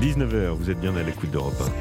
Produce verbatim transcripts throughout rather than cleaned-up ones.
dix-neuf heures, vous êtes bien à l'écoute d'Europe un.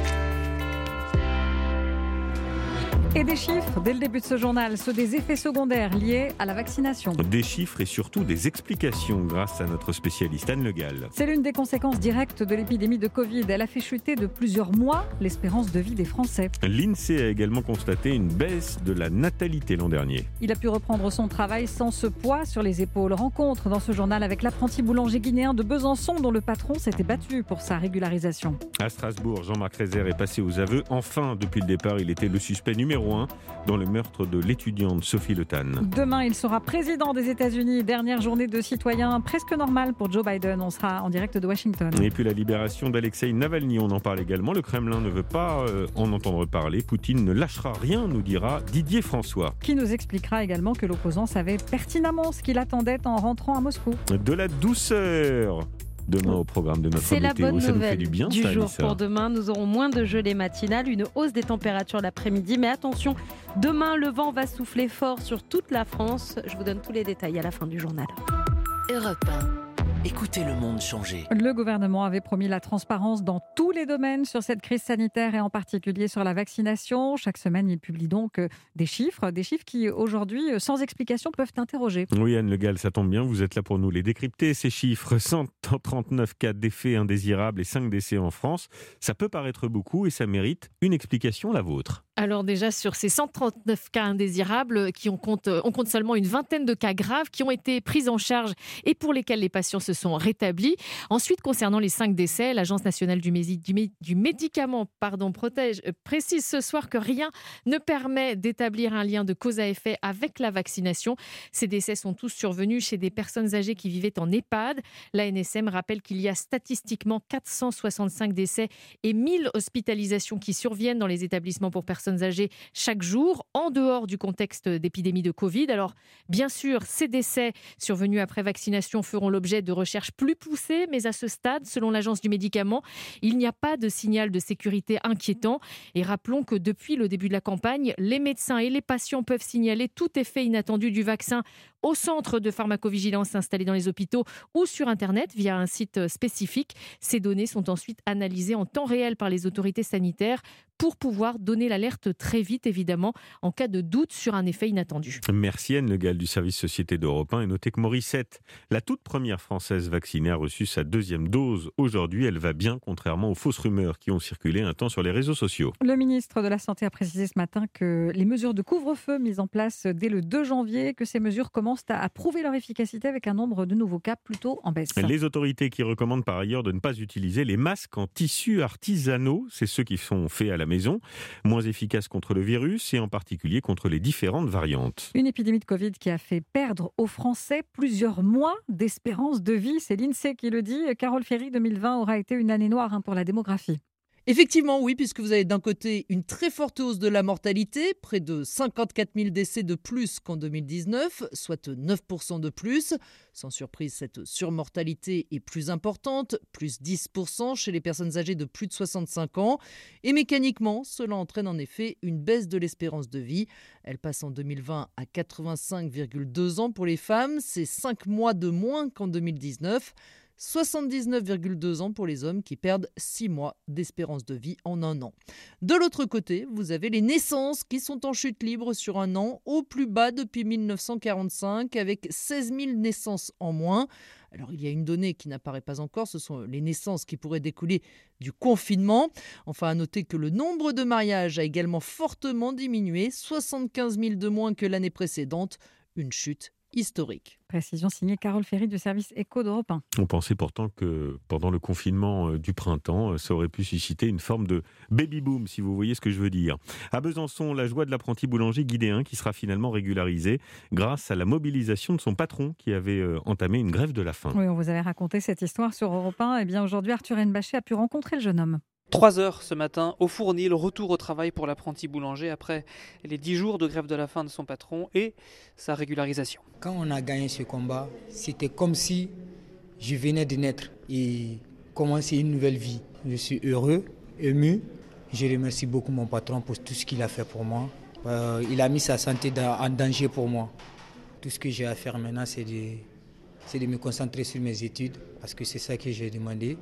Et des chiffres dès le début de ce journal, ceux des effets secondaires liés à la vaccination. Des chiffres et surtout des explications grâce à notre spécialiste Anne Le Gall. C'est l'une des conséquences directes de l'épidémie de Covid. Elle a fait chuter de plusieurs mois l'espérance de vie des Français. L'INSEE a également constaté une baisse de la natalité l'an dernier. Il a pu reprendre son travail sans ce poids sur les épaules. Rencontre dans ce journal avec l'apprenti boulanger guinéen de Besançon dont le patron s'était battu pour sa régularisation. À Strasbourg, Jean-Marc Rézère est passé aux aveux. Enfin, depuis le départ, il était le suspect numéro un dans le meurtre de l'étudiante Sophie Le Tan. Demain, il sera président des États-Unis. Dernière journée de citoyen presque normale pour Joe Biden. On sera en direct de Washington. Et puis la libération d'Alexeï Navalny, on en parle également. Le Kremlin ne veut pas euh, en entendre parler. Poutine ne lâchera rien, nous dira Didier François. Qui nous expliquera également que l'opposant savait pertinemment ce qu'il attendait en rentrant à Moscou. De la douceur demain au programme de notre C'est météo. la bonne ça nouvelle nous fait du bien, du ça, jour Alissa. pour demain. Nous aurons moins de gelée matinale, une hausse des températures l'après-midi. Mais attention, demain, le vent va souffler fort sur toute la France. Je vous donne tous les détails à la fin du journal. Europe un. Écoutez le monde changer. Le gouvernement avait promis la transparence dans tous les domaines sur cette crise sanitaire et en particulier sur la vaccination. Chaque semaine, il publie donc des chiffres, des chiffres qui aujourd'hui, sans explication, peuvent interroger. Oui, Anne Le Gall, ça tombe bien, vous êtes là pour nous les décrypter. Ces chiffres, cent trente-neuf cas d'effets indésirables et cinq décès en France, ça peut paraître beaucoup et ça mérite une explication, la vôtre. Alors déjà, sur ces cent trente-neuf cas indésirables, qui on compte, on compte seulement une vingtaine de cas graves qui ont été pris en charge et pour lesquels les patients se sont rétablis. Ensuite, concernant les cinq décès, l'Agence nationale du, mési, du, mé, du médicament pardon, protège, euh, précise ce soir que rien ne permet d'établir un lien de cause à effet avec la vaccination. Ces décès sont tous survenus chez des personnes âgées qui vivaient en EHPAD. L'A N S M rappelle qu'il y a statistiquement quatre cent soixante-cinq décès et mille hospitalisations qui surviennent dans les établissements pour personnes âgées chaque jour, en dehors du contexte d'épidémie de Covid. Alors, bien sûr, ces décès survenus après vaccination feront l'objet de recherches plus poussées, mais à ce stade, selon l'Agence du médicament, il n'y a pas de signal de sécurité inquiétant. Et rappelons que depuis le début de la campagne, les médecins et les patients peuvent signaler tout effet inattendu du vaccin au centre de pharmacovigilance installé dans les hôpitaux ou sur Internet via un site spécifique. Ces données sont ensuite analysées en temps réel par les autorités sanitaires pour pouvoir donner l'alerte très vite, évidemment, en cas de doute sur un effet inattendu. Merci Anne Le Gall du service Société d'Europe un. Et notez que Morissette, la toute première Française vaccinée, a reçu sa deuxième dose. Aujourd'hui, elle va bien, contrairement aux fausses rumeurs qui ont circulé un temps sur les réseaux sociaux. Le ministre de la Santé a précisé ce matin que les mesures de couvre-feu mises en place dès le deux janvier, que ces mesures commencent à prouver leur efficacité avec un nombre de nouveaux cas plutôt en baisse. Les autorités qui recommandent par ailleurs de ne pas utiliser les masques en tissus artisanaux, c'est ceux qui sont faits à la maison, moins efficaces contre le virus et en particulier contre les différentes variantes. Une épidémie de Covid qui a fait perdre aux Français plusieurs mois d'espérance de vie. C'est l'INSEE qui le dit. Carole Ferry, deux mille vingt aura été une année noire hein, pour la démographie. Effectivement, oui, puisque vous avez d'un côté une très forte hausse de la mortalité, près de cinquante-quatre mille décès de plus qu'en deux mille dix-neuf, soit neuf pour cent de plus. Sans surprise, cette surmortalité est plus importante, plus dix pour cent chez les personnes âgées de plus de soixante-cinq ans. Et mécaniquement, cela entraîne en effet une baisse de l'espérance de vie. Elle passe en deux mille vingt à quatre-vingt-cinq virgule deux ans pour les femmes, c'est cinq mois de moins qu'en deux mille dix-neuf. soixante-dix-neuf virgule deux ans pour les hommes qui perdent six mois d'espérance de vie en un an. De l'autre côté, vous avez les naissances qui sont en chute libre sur un an, au plus bas depuis mille neuf cent quarante-cinq, avec seize mille naissances en moins. Alors il y a une donnée qui n'apparaît pas encore, ce sont les naissances qui pourraient découler du confinement. Enfin, à noter que le nombre de mariages a également fortement diminué, soixante-quinze mille de moins que l'année précédente, une chute historique. Précision signée Carole Ferry du service Éco d'Europe un. On pensait pourtant que pendant le confinement du printemps, ça aurait pu susciter une forme de baby-boom, si vous voyez ce que je veux dire. À Besançon, la joie de l'apprenti boulanger guinéen qui sera finalement régularisé grâce à la mobilisation de son patron qui avait entamé une grève de la faim. Oui, on vous avait raconté cette histoire sur Europe un. Et bien aujourd'hui, Arthur Nbaché a pu rencontrer le jeune homme. Trois heures ce matin au Fournil, retour au travail pour l'apprenti boulanger après les dix jours de grève de la faim de son patron et sa régularisation. Quand on a gagné ce combat, c'était comme si je venais de naître et commencer une nouvelle vie. Je suis heureux, ému. Je remercie beaucoup mon patron pour tout ce qu'il a fait pour moi. Euh, il a mis sa santé en danger pour moi. Tout ce que j'ai à faire maintenant, c'est de, c'est de me concentrer sur mes études parce que c'est ça que j'ai demandé.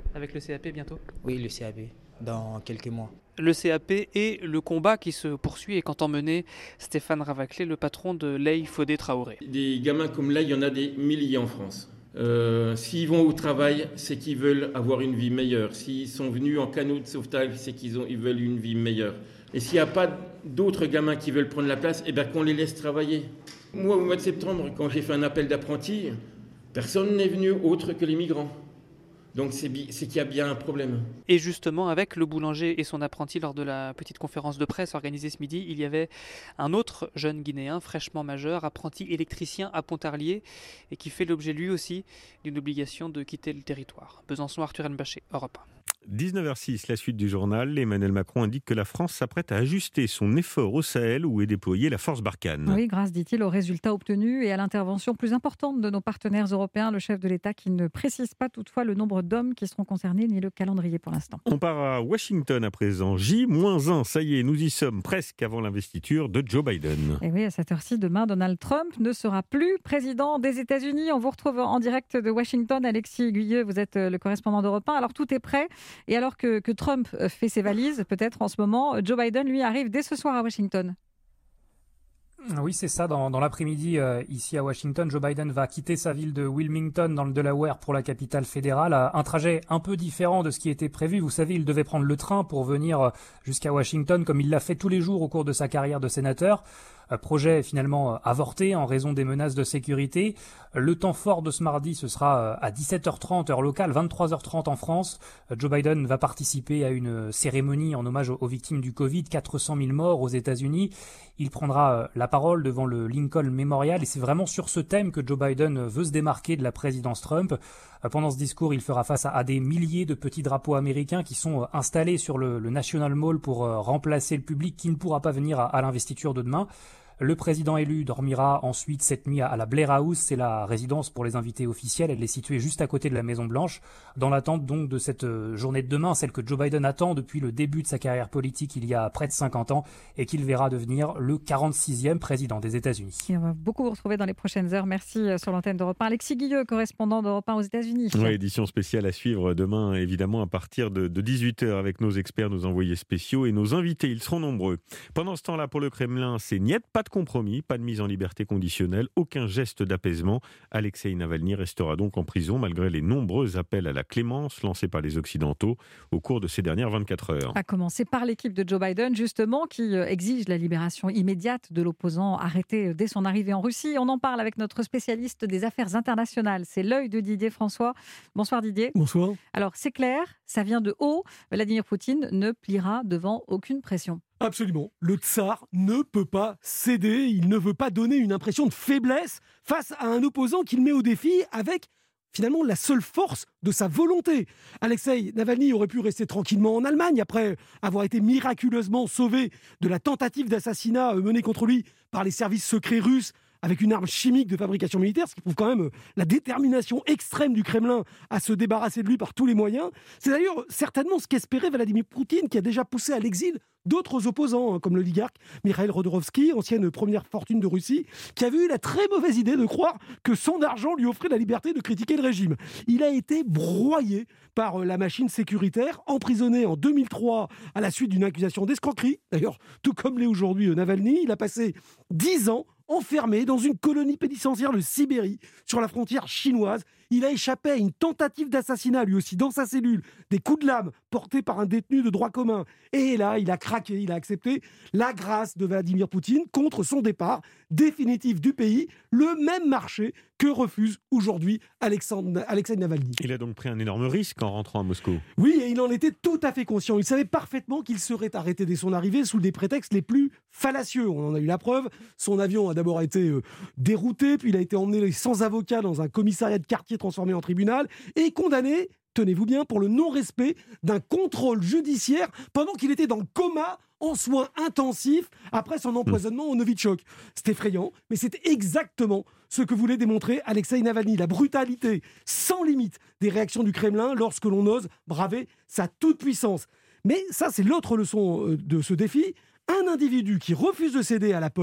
Avec le C A P bientôt ? Oui, le C A P, dans quelques mois. Le C A P et le combat qui se poursuit et qu'entend mener Stéphane Ravaclé, le patron de Lay Fodé Traoré. Des gamins comme là, il y en a des milliers en France. Euh, s'ils vont au travail, c'est qu'ils veulent avoir une vie meilleure. S'ils sont venus en canot de sauvetage, c'est qu'ils ont, ils veulent une vie meilleure. Et s'il n'y a pas d'autres gamins qui veulent prendre la place, eh bien qu'on les laisse travailler. Moi, au mois de septembre, quand j'ai fait un appel d'apprentis, personne n'est venu autre que les migrants. Donc c'est, c'est qu'il y a bien un problème. Et justement, avec le boulanger et son apprenti, lors de la petite conférence de presse organisée ce midi, il y avait un autre jeune Guinéen, fraîchement majeur, apprenti électricien à Pontarlier, et qui fait l'objet lui aussi d'une obligation de quitter le territoire. Besançon, Arthur Nbaché, Europe un. dix-neuf heures six, la suite du journal. Emmanuel Macron indique que la France s'apprête à ajuster son effort au Sahel où est déployée la force Barkhane. Oui, grâce, dit-il, aux résultats obtenus et à l'intervention plus importante de nos partenaires européens. Le chef de l'État qui ne précise pas toutefois le nombre d'hommes qui seront concernés ni le calendrier pour l'instant. On part à Washington à présent. J moins un, ça y est, nous y sommes presque avant l'investiture de Joe Biden. Et oui, à cette heure-ci, demain, Donald Trump ne sera plus président des États-Unis. On vous retrouve en direct de Washington. Alexis Guyeux, vous êtes le correspondant d'Europe un. Alors tout est prêt. Et alors que, que Trump fait ses valises, peut-être en ce moment, Joe Biden, lui, arrive dès ce soir à Washington. Oui, c'est ça. Dans, dans l'après-midi, euh, ici à Washington, Joe Biden va quitter sa ville de Wilmington dans le Delaware pour la capitale fédérale. Un trajet un peu différent de ce qui était prévu. Vous savez, il devait prendre le train pour venir jusqu'à Washington, comme il l'a fait tous les jours au cours de sa carrière de sénateur. Projet finalement avorté en raison des menaces de sécurité. Le temps fort de ce mardi, ce sera à dix-sept heures trente heure locale, vingt-trois heures trente en France. Joe Biden va participer à une cérémonie en hommage aux victimes du Covid, quatre cent mille morts aux États-Unis. Il prendra la parole devant le Lincoln Memorial et c'est vraiment sur ce thème que Joe Biden veut se démarquer de la présidence Trump. Pendant ce discours, il fera face à des milliers de petits drapeaux américains qui sont installés sur le, le National Mall pour remplacer le public qui ne pourra pas venir à, à l'investiture de demain. Le président élu dormira ensuite cette nuit à la Blair House, c'est la résidence pour les invités officiels, elle est située juste à côté de la Maison Blanche, dans l'attente donc de cette journée de demain, celle que Joe Biden attend depuis le début de sa carrière politique il y a près de cinquante ans et qu'il verra devenir le quarante-sixième président des États-Unis. Et on va beaucoup vous retrouver dans les prochaines heures. Merci sur l'antenne d'Europe un. Alexis Guilleux, correspondant d'Europe un aux États-Unis. Oui, édition spéciale à suivre demain, évidemment, à partir de, de dix-huit heures avec nos experts, nos envoyés spéciaux et nos invités. Ils seront nombreux. Pendant ce temps-là, pour le Kremlin, c'est niet, pas de compromis, pas de mise en liberté conditionnelle, aucun geste d'apaisement. Alexeï Navalny restera donc en prison malgré les nombreux appels à la clémence lancés par les Occidentaux au cours de ces dernières vingt-quatre heures. À commencer par l'équipe de Joe Biden, justement, qui exige la libération immédiate de l'opposant arrêté dès son arrivée en Russie. On en parle avec notre spécialiste des affaires internationales. C'est l'œil de Didier François. Bonsoir Didier. Bonsoir. Alors c'est clair, ça vient de haut. Vladimir Poutine ne pliera devant aucune pression. Absolument. Le tsar ne peut pas céder. Il ne veut pas donner une impression de faiblesse face à un opposant qu'il met au défi avec finalement la seule force de sa volonté. Alexeï Navalny aurait pu rester tranquillement en Allemagne après avoir été miraculeusement sauvé de la tentative d'assassinat menée contre lui par les services secrets russes avec une arme chimique de fabrication militaire, ce qui prouve quand même la détermination extrême du Kremlin à se débarrasser de lui par tous les moyens. C'est d'ailleurs certainement ce qu'espérait Vladimir Poutine, qui a déjà poussé à l'exil d'autres opposants, comme l'oligarque Mikhail Rodorkovsky, ancienne première fortune de Russie, qui avait eu la très mauvaise idée de croire que son argent lui offrait la liberté de critiquer le régime. Il a été broyé par la machine sécuritaire, emprisonné en deux mille trois à la suite d'une accusation d'escroquerie. D'ailleurs, tout comme l'est aujourd'hui Navalny, il a passé dix ans enfermé dans une colonie pénitentiaire de Sibérie, sur la frontière chinoise. Il a échappé à une tentative d'assassinat, lui aussi, dans sa cellule, des coups de lame portés par un détenu de droit commun. Et là, il a craqué, il a accepté la grâce de Vladimir Poutine contre son départ définitif du pays, le même marché que refuse aujourd'hui Alexeï Navalny. Il a donc pris un énorme risque en rentrant à Moscou. Oui, et il en était tout à fait conscient. Il savait parfaitement qu'il serait arrêté dès son arrivée sous des prétextes les plus fallacieux. On en a eu la preuve. Son avion a d'abord été euh, dérouté, puis il a été emmené sans avocat dans un commissariat de quartier transformé en tribunal et condamné, tenez-vous bien, pour le non-respect d'un contrôle judiciaire pendant qu'il était dans le coma en soins intensifs après son empoisonnement au Novichok. C'est effrayant, mais c'est exactement ce que voulait démontrer Alexeï Navalny, la brutalité sans limite des réactions du Kremlin lorsque l'on ose braver sa toute-puissance. Mais ça, c'est l'autre leçon de ce défi. Un individu qui refuse de céder à la peur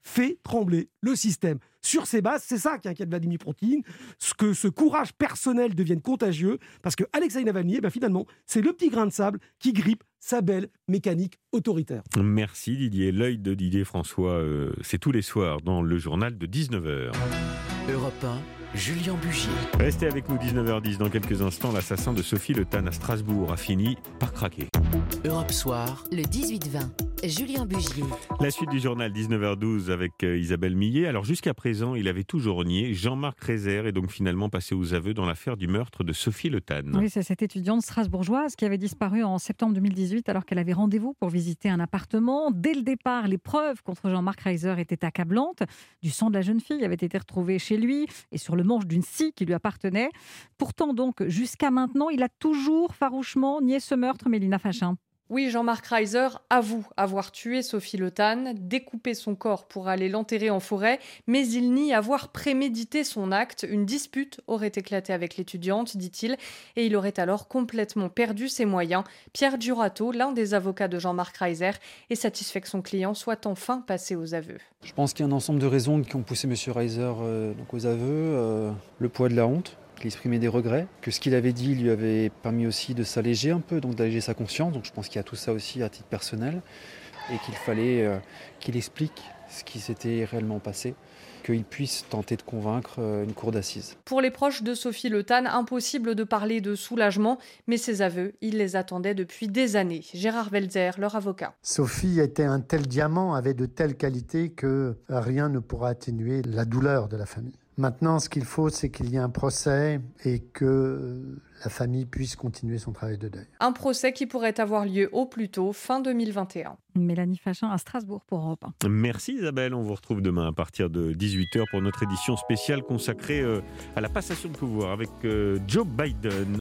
fait trembler le système. Sur ces bases, c'est ça qui inquiète Vladimir Poutine, ce que ce courage personnel devienne contagieux, parce que Alexeï Navalny, eh ben finalement, c'est le petit grain de sable qui grippe sa belle mécanique autoritaire. Merci Didier. L'œil de Didier François, euh, c'est tous les soirs dans le journal de dix-neuf heures. Europe un, Julien Bugier. Restez avec nous, dix-neuf heures dix. Dans quelques instants, l'assassin de Sophie Le Tan à Strasbourg a fini par craquer. Europe Soir, le dix-huit vingt. Julien Bugier. La suite du journal, dix-neuf heures douze avec euh, Isabelle Millet. Alors jusqu'à présent, il avait toujours nié. Jean-Marc Reiser est donc finalement passé aux aveux dans l'affaire du meurtre de Sophie Le Tan. Oui, c'est cette étudiante strasbourgeoise qui avait disparu en septembre deux mille dix-huit alors qu'elle avait rendez-vous pour visiter un appartement. Dès le départ, les preuves contre Jean-Marc Reiser étaient accablantes. Du sang de la jeune fille avait été retrouvé chez lui et sur le manche d'une scie qui lui appartenait. Pourtant donc, jusqu'à maintenant, il a toujours farouchement nié ce meurtre, Mélina Fachin. Oui, Jean-Marc Reiser avoue avoir tué Sophie Le Tan, découpé son corps pour aller l'enterrer en forêt, mais il nie avoir prémédité son acte. Une dispute aurait éclaté avec l'étudiante, dit-il, et il aurait alors complètement perdu ses moyens. Pierre Durato, l'un des avocats de Jean-Marc Reiser, est satisfait que son client soit enfin passé aux aveux. Je pense qu'il y a un ensemble de raisons qui ont poussé M. Reiser euh, donc aux aveux. Euh, le poids de la honte, qu'il exprimait des regrets, que ce qu'il avait dit lui avait permis aussi de s'alléger un peu, donc d'alléger sa conscience. Donc je pense qu'il y a tout ça aussi à titre personnel et qu'il fallait euh, qu'il explique ce qui s'était réellement passé, qu'il puisse tenter de convaincre euh, une cour d'assises. Pour les proches de Sophie Le Tan, impossible de parler de soulagement, mais ces aveux, ils les attendaient depuis des années. Gérard Welzer, leur avocat. Sophie était un tel diamant, avait de telles qualités que rien ne pourra atténuer la douleur de la famille. Maintenant, ce qu'il faut, c'est qu'il y ait un procès et que la famille puisse continuer son travail de deuil. Un procès qui pourrait avoir lieu au plus tôt, fin deux mille vingt et un. Mélanie Fachin à Strasbourg pour Europe un. Merci Isabelle, on vous retrouve demain à partir de dix-huit heures pour notre édition spéciale consacrée à la passation de pouvoir avec Joe Biden.